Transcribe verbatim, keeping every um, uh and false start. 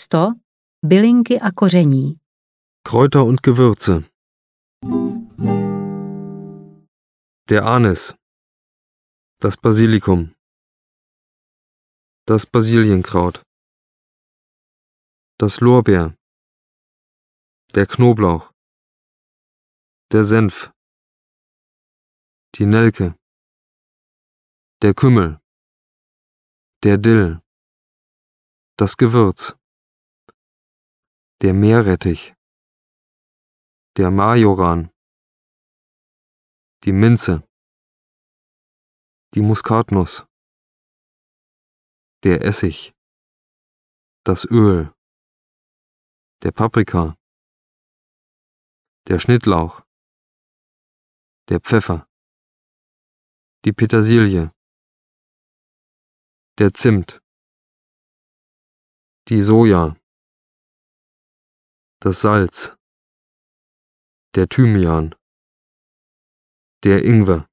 těsto, bylinky a koření. Kräuter und Gewürze. Der Anis. Das Basilikum. Das Basilienkraut. Das Lorbeer. Der Knoblauch. Der Senf. Die Nelke. Der Kümmel. Der Dill. Das Gewürz. Der Meerrettich. Der Majoran. Die Minze. Die Muskatnuss. Der Essig. Das Öl. Der Paprika. Der Schnittlauch. Der Pfeffer. Die Petersilie. Der Zimt. Die Soja. Das Salz. Der Thymian. Der Ingwer.